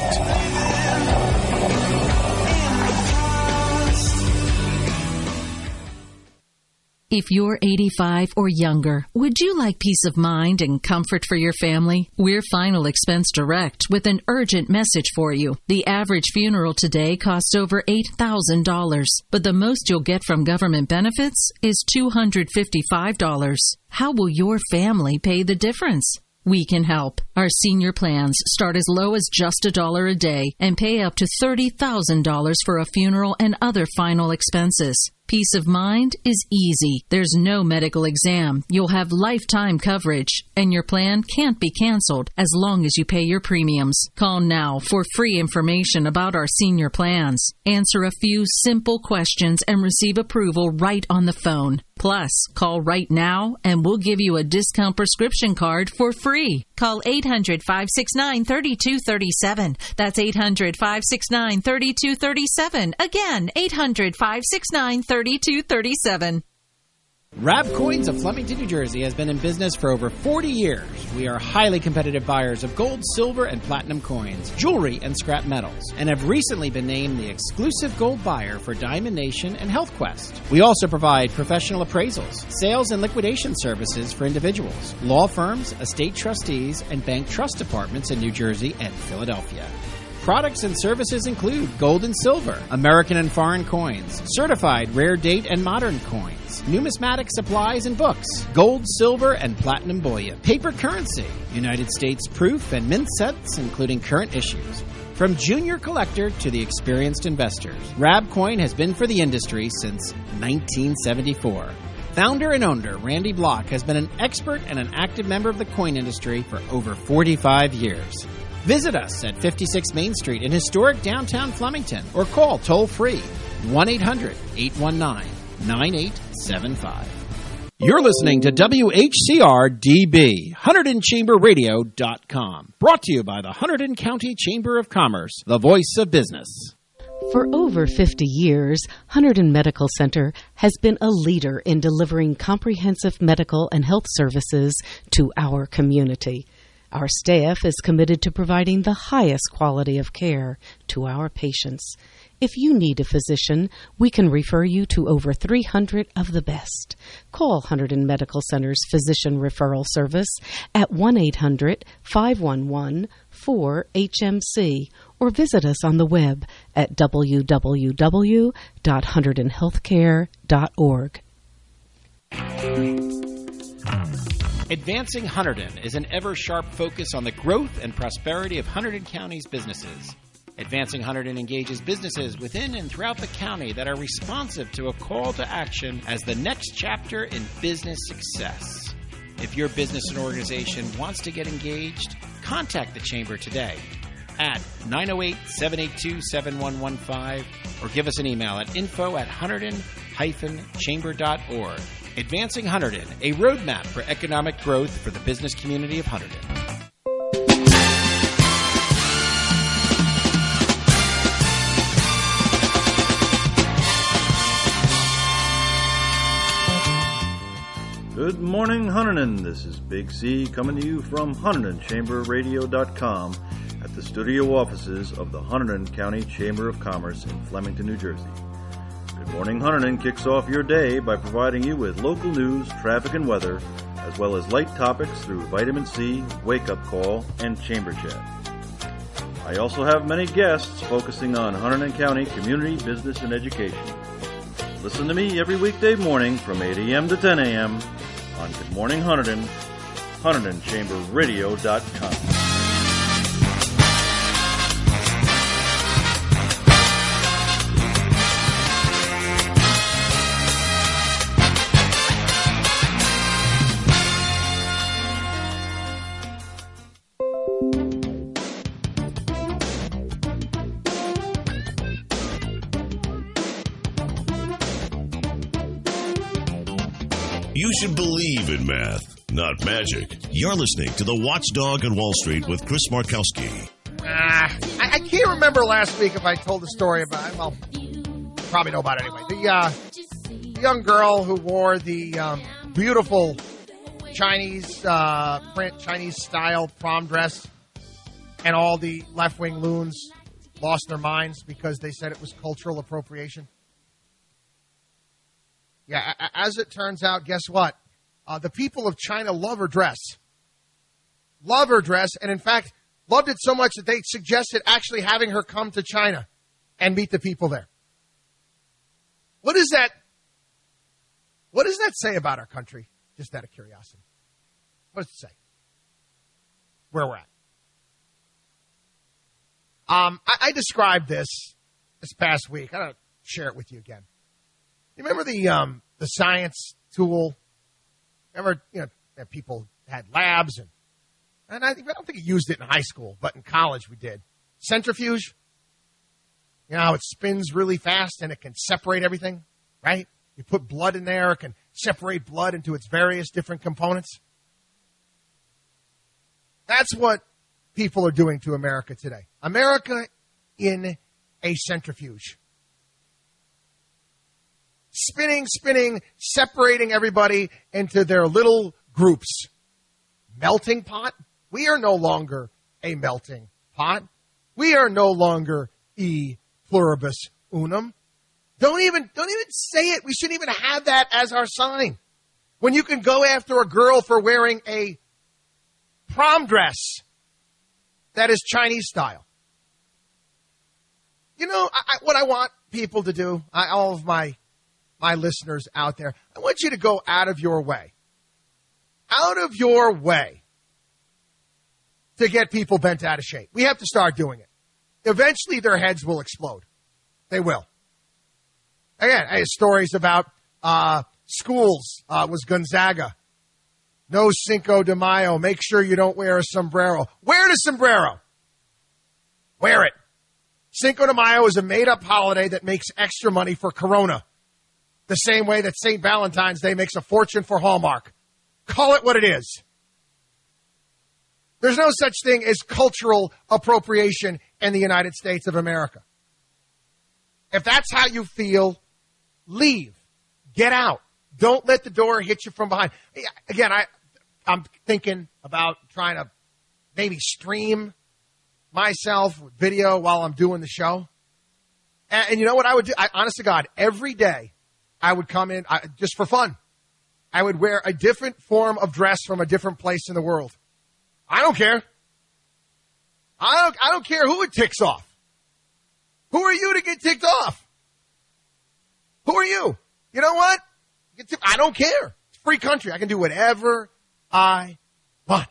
If you're eighty-five or younger, would you like peace of mind and comfort for your family? We're Final Expense Direct with an urgent message for you. The average funeral today costs over eight thousand dollars, but the most you'll get from government benefits is two hundred fifty-five dollars. How will your family pay the difference? We can help. Our senior plans start as low as just a dollar a day and pay up to thirty thousand dollars for a funeral and other final expenses. Peace of mind is easy. There's no medical exam. You'll have lifetime coverage, and your plan can't be canceled as long as you pay your premiums. Call now for free information about our senior plans. Answer a few simple questions and receive approval right on the phone. Plus, call right now and we'll give you a discount prescription card for free. Call eight hundred, five six nine, three two three seven. That's eight hundred, five six nine, three two three seven. Again, eight hundred, five six nine, three two three seven. Rab Coins of Flemington, New Jersey has been in business for over forty years. We are highly competitive buyers of gold, silver, and platinum coins, jewelry, and scrap metals, and have recently been named the exclusive gold buyer for Diamond Nation and Health Quest. We also provide professional appraisals, sales and liquidation services for individuals, law firms, estate trustees, and bank trust departments in New Jersey and Philadelphia. Products and services include gold and silver, American and foreign coins, certified rare date and modern coins, numismatic supplies and books, gold, silver, and platinum bullion, paper currency, United States proof and mint sets, including current issues. From junior collector to the experienced investors, Rab Coin has been for the industry since nineteen seventy-four. Founder and owner Randy Block has been an expert and an active member of the coin industry for over forty-five years. Visit us at fifty-six Main Street in historic downtown Flemington or call toll-free one eight hundred eight one nine nine eight seven five. You're listening to W H C R D B, Hunterdon Chamber Radio dot com. Brought to you by the Hunterdon County Chamber of Commerce, the voice of business. For over fifty years, Hunterdon Medical Center has been a leader in delivering comprehensive medical and health services to our community. Our staff is committed to providing the highest quality of care to our patients. If you need a physician, we can refer you to over three hundred of the best. Call Hunterdon Medical Center's Physician Referral Service at one eight hundred five one one four H M C or visit us on the web at w w w dot hunterdon healthcare dot org. Advancing Hunterdon is an ever-sharp focus on the growth and prosperity of Hunterdon County's businesses. Advancing Hunterdon engages businesses within and throughout the county that are responsive to a call to action as the next chapter in business success. If your business and organization wants to get engaged, contact the Chamber today at nine oh eight, seven eight two, seven one one five or give us an email at info at hunterdon chamber dot org. Advancing Hunterdon, a roadmap for economic growth for the business community of Hunterdon. Good morning, Hunterdon. This is Big C coming to you from Hunterdon Chamber Radio dot com at the studio offices of the Hunterdon County Chamber of Commerce in Flemington, New Jersey. Good Morning Hunterdon kicks off your day by providing you with local news, traffic, and weather, as well as light topics through Vitamin C, Wake Up Call, and Chamber Chat. I also have many guests focusing on Hunterdon County community, business, and education. Listen to me every weekday morning from eight a.m. to ten a.m. on Good Morning Hunterdon, Hunterdon Chamber Radio dot com. You should believe in math, not magic. You're listening to The Watchdog on Wall Street with Chris Markowski. Uh, I, I can't remember last week if I told the story about it. Well, you probably know about it anyway. The uh, young girl who wore the um, beautiful Chinese uh, print, Chinese-style prom dress, and all the left-wing loons lost their minds because they said it was cultural appropriation. Yeah, as it turns out, guess what? Uh, the people of China love her dress. Love her dress, and in fact, loved it so much that they suggested actually having her come to China and meet the people there. What is that? What does that say about our country? Just out of curiosity. What does it say? Where we're at. Um, I, I described this this past week. I'm going to share it with you again. You remember the um, the science tool? Remember, you know, that people had labs, and and I, think, I don't think we used it in high school, but in college we did. Centrifuge. You know how it spins really fast and it can separate everything, right? You put blood in there, it can separate blood into its various different components. That's what people are doing to America today. America in a centrifuge. Spinning, spinning, separating everybody into their little groups. Melting pot? We are no longer a melting pot. We are no longer e pluribus unum. Don't even, don't even say it. We shouldn't even have that as our sign. When you can go after a girl for wearing a prom dress that is Chinese style. You know, I, what I want people to do, I, all of my my listeners out there, I want you to go out of your way, out of your way to get people bent out of shape. We have to start doing it. Eventually their heads will explode. They will. Again, I have stories about uh, schools. Uh, was Gonzaga. No Cinco de Mayo. Make sure you don't wear a sombrero. Wear the sombrero. Wear it. Cinco de Mayo is a made-up holiday that makes extra money for Corona, the same way that Saint Valentine's Day makes a fortune for Hallmark. Call it what it is. There's no such thing as cultural appropriation in the United States of America. If that's how you feel, leave. Get out. Don't let the door hit you from behind. Again, I, I'm thinking about trying to maybe stream myself with video while I'm doing the show. And, and you know what I would do? I, honest to God, every day I would come in, I, just for fun, I would wear a different form of dress from a different place in the world. I don't care. I don't, I don't care who it ticks off. Who are you to get ticked off? Who are you? You know what? I don't care. It's a free country. I can do whatever I want.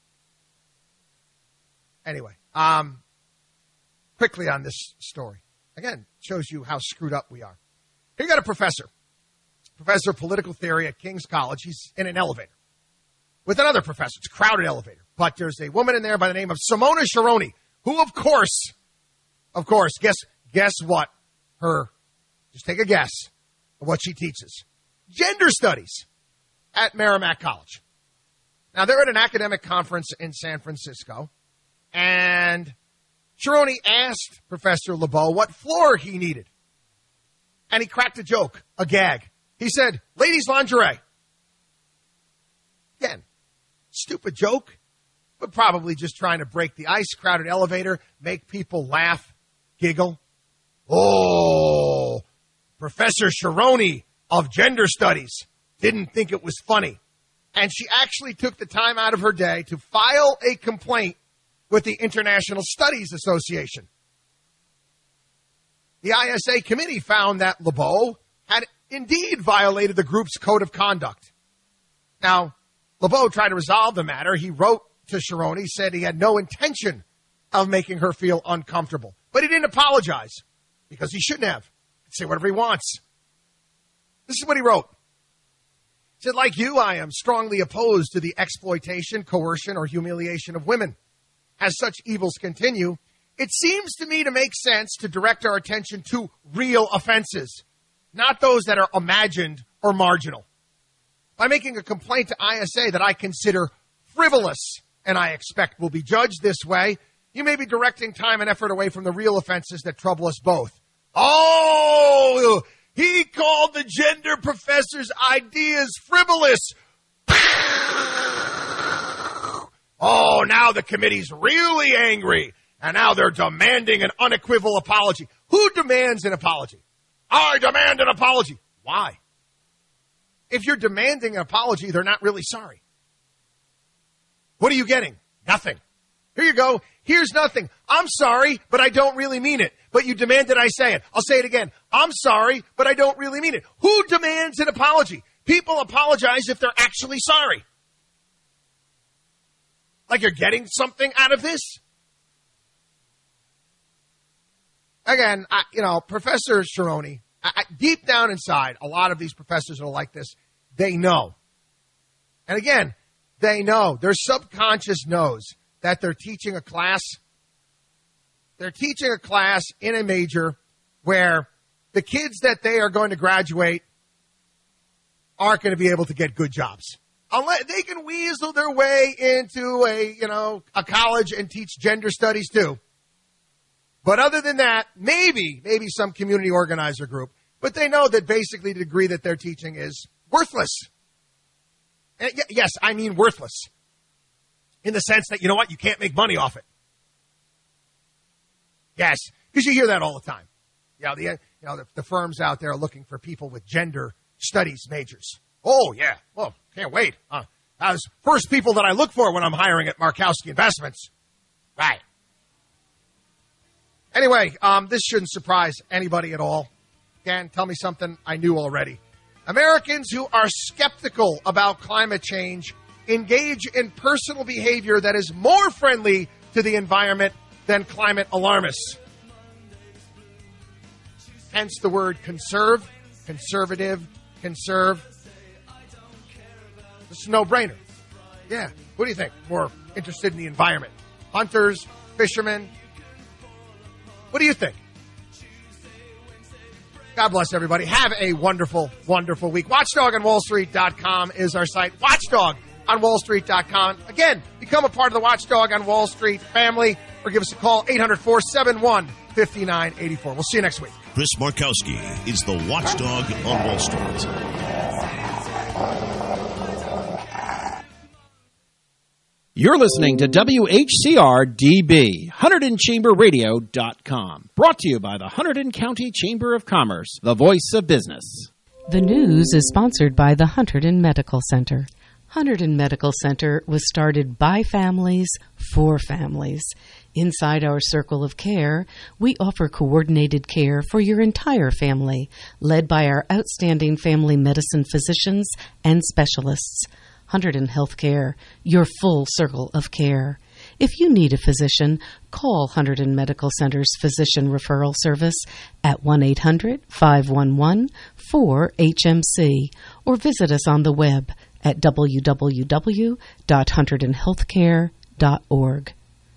Anyway, um, quickly on this story. Again, shows you how screwed up we are. Here you got a professor, professor of political theory at King's College. He's in an elevator with another professor. It's a crowded elevator. But there's a woman in there by the name of Simona Sharoni, who, of course, of course, guess guess what? Her, just take a guess of what she teaches. Gender studies at Merrimack College. Now, they're at an academic conference in San Francisco, and Sharoni asked Professor LeBeau what floor he needed. And he cracked a joke, a gag. He said, ladies' lingerie. Again, stupid joke, but probably just trying to break the ice. Crowded elevator, make people laugh, giggle. Oh, Professor Sharoni of gender studies didn't think it was funny. And she actually took the time out of her day to file a complaint with the International Studies Association. The I S A committee found that LeBeau had indeed violated the group's code of conduct. Now, LeBeau tried to resolve the matter. He wrote to Sharoni, said he had no intention of making her feel uncomfortable. But he didn't apologize, because he shouldn't have. He can say whatever he wants. This is what he wrote. He said, like you, I am strongly opposed to the exploitation, coercion, or humiliation of women. As such evils continue, it seems to me to make sense to direct our attention to real offenses, not those that are imagined or marginal. By making a complaint to I S A that I consider frivolous, and I expect will be judged this way, you may be directing time and effort away from the real offenses that trouble us both. Oh, he called the gender professor's ideas frivolous. Oh, now the committee's really angry, and now they're demanding an unequivocal apology. Who demands an apology? I demand an apology. Why? If you're demanding an apology, they're not really sorry. What are you getting? Nothing. Here you go. Here's nothing. I'm sorry, but I don't really mean it. But you demanded I say it. I'll say it again. I'm sorry, but I don't really mean it. Who demands an apology? People apologize if they're actually sorry. Like you're getting something out of this? Again, I, you know, Professor Sharoni, I, I, deep down inside, a lot of these professors are like this. They know. And again, they know. Their subconscious knows that they're teaching a class. They're teaching a class in a major where the kids that they are going to graduate aren't going to be able to get good jobs. Unless they can weasel their way into a, you know, a college and teach gender studies too. But other than that, maybe, maybe some community organizer group. But they know that basically the degree that they're teaching is worthless. And yes, I mean worthless. In the sense that, you know what, you can't make money off it. Yes, because you hear that all the time. You know, the, you know, the, the firms out there are looking for people with gender studies majors. Oh, yeah. Well, can't wait. Uh, as first people that I look for when I'm hiring at Markowski Investments. Right. Anyway, um, this shouldn't surprise anybody at all. Dan, tell me something I knew already. Americans who are skeptical about climate change engage in personal behavior that is more friendly to the environment than climate alarmists. Hence the word conserve, conservative, conserve. This is a no-brainer. Yeah. What do you think? More interested in the environment? Hunters, fishermen, What do you think? God bless everybody. Have a wonderful, wonderful week. Watchdog on Wall Street dot com is our site. Watchdog on Wall Street dot com. Again, become a part of the Watchdog on Wall Street family or give us a call, eight hundred, four seven one, five nine eight four. We'll see you next week. Chris Markowski is the Watchdog on Wall Street. You're listening to W H C R D B, Hunterdon Chamber Radio dot com. Brought to you by the Hunterdon County Chamber of Commerce, the voice of business. The news is sponsored by the Hunterdon Medical Center. Hunterdon Medical Center was started by families for families. Inside our circle of care, we offer coordinated care for your entire family, led by our outstanding family medicine physicians and specialists. Hunterdon Healthcare, your full circle of care. If you need a physician, call Hunterdon Medical Center's Physician Referral Service at one eight hundred, five one one, four H M C or visit us on the web at w w w dot hunterdon healthcare dot org.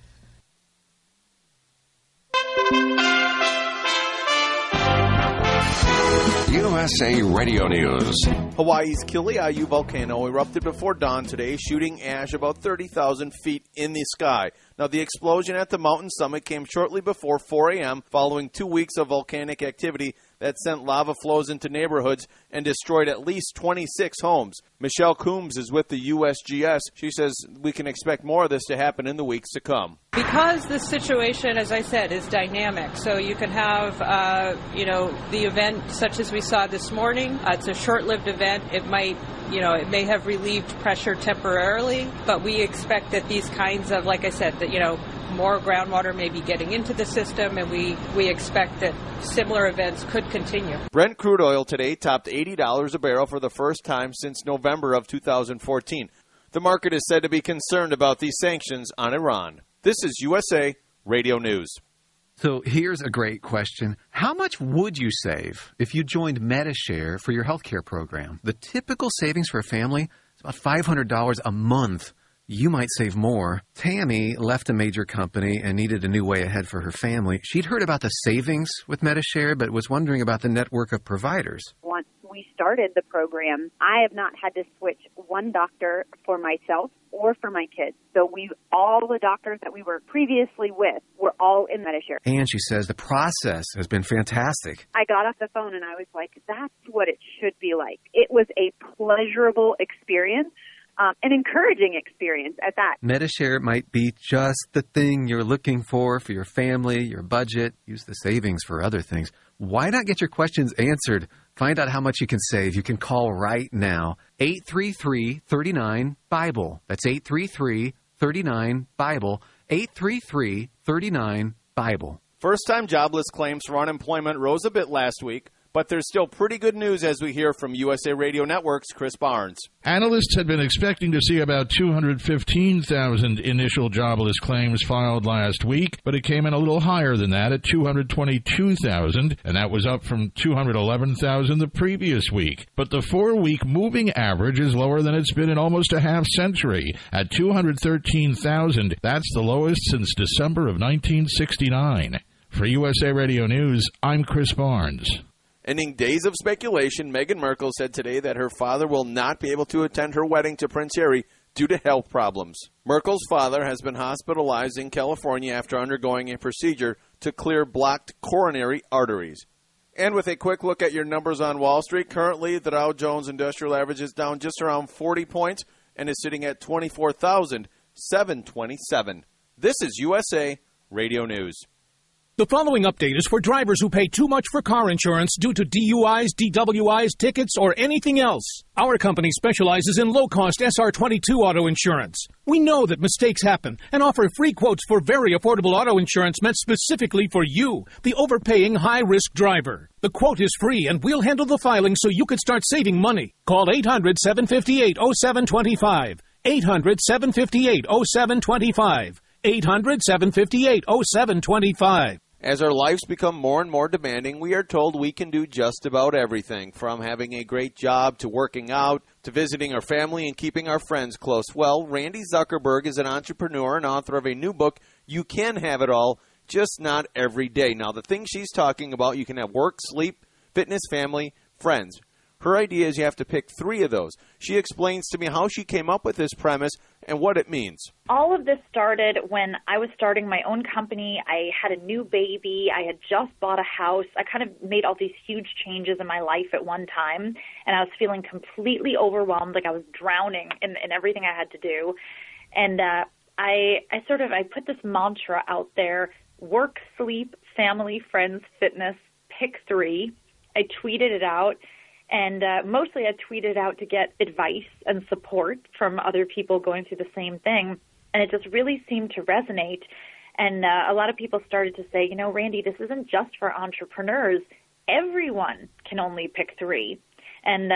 U S A Radio News. Hawaii's Kiliayu volcano erupted before dawn today, shooting ash about thirty thousand feet in the sky. Now, the explosion at the mountain summit came shortly before four a.m., following two weeks of volcanic activity that sent lava flows into neighborhoods and destroyed at least twenty-six homes. Michelle Coombs is with the U S G S. She says we can expect more of this to happen in the weeks to come. Because this situation, as I said, is dynamic, so you can have, uh, you know, the event such as we saw this morning. Uh, it's a short-lived event. It might, you know, it may have relieved pressure temporarily, but we expect that these kinds of, like I said, that, you know, more groundwater may be getting into the system, and we, we expect that similar events could continue. Brent crude oil today topped eighty dollars a barrel for the first time since November of two thousand fourteen. The market is said to be concerned about these sanctions on Iran. This is U S A Radio News. So here's a great question. How much would you save if you joined Medi-Share for your health care program? The typical savings for a family is about five hundred dollars a month. You might save more. Tammy left a major company and needed a new way ahead for her family. She'd heard about the savings with Medi-Share, but was wondering about the network of providers. Once we started the program, I have not had to switch one doctor for myself or for my kids. So we, all the doctors that we were previously with were all in Medi-Share. And she says the process has been fantastic. I got off the phone and I was like, that's what it should be like. It was a pleasurable experience. Um, an encouraging experience at that. Medi-Share might be just the thing you're looking for for your family, your budget. Use the savings for other things. Why not get your questions answered? Find out how much you can save. You can call right now. eight three three, three nine, BIBLE. That's eight three three, three nine, BIBLE. eight three three, three nine, BIBLE. First-time jobless claims for unemployment rose a bit last week, but there's still pretty good news as we hear from U S A Radio Network's Chris Barnes. Analysts had been expecting to see about two hundred fifteen thousand initial jobless claims filed last week, but it came in a little higher than that at two hundred twenty-two thousand, and that was up from two hundred eleven thousand the previous week. But the four-week moving average is lower than it's been in almost a half century at two hundred thirteen thousand. That's the lowest since December of nineteen sixty-nine. For U S A Radio News, I'm Chris Barnes. Ending days of speculation, Meghan Markle said today that her father will not be able to attend her wedding to Prince Harry due to health problems. Markle's father has been hospitalized in California after undergoing a procedure to clear blocked coronary arteries. And with a quick look at your numbers on Wall Street, currently the Dow Jones Industrial Average is down just around forty points and is sitting at twenty-four thousand seven hundred twenty-seven. This is U S A Radio News. The following update is for drivers who pay too much for car insurance due to D U Is, D W Is, tickets, or anything else. Our company specializes in low-cost S R twenty-two auto insurance. We know that mistakes happen and offer free quotes for very affordable auto insurance meant specifically for you, the overpaying high-risk driver. The quote is free, and we'll handle the filing so you can start saving money. Call eight hundred, seven five eight, oh seven two five. eight hundred, seven five eight, oh seven two five. eight hundred, seven five eight, oh seven two five. As our lives become more and more demanding, we are told we can do just about everything, from having a great job to working out to visiting our family and keeping our friends close. Well, Randy Zuckerberg is an entrepreneur and author of a new book, You Can Have It All, just not every day. Now, the things she's talking about, you can have work, sleep, fitness, family, friends. Her idea is you have to pick three of those. She explains to me how she came up with this premise and what it means. All of this started when I was starting my own company. I had a new baby. I had just bought a house. I kind of made all these huge changes in my life at one time, and I was feeling completely overwhelmed, like I was drowning in, in everything I had to do. And uh, I, I sort of I put this mantra out there: work, sleep, family, friends, fitness, pick three. I tweeted it out. And uh, mostly I tweeted out to get advice and support from other people going through the same thing. And it just really seemed to resonate. And uh, a lot of people started to say, you know, Randy, this isn't just for entrepreneurs. Everyone can only pick three. And uh,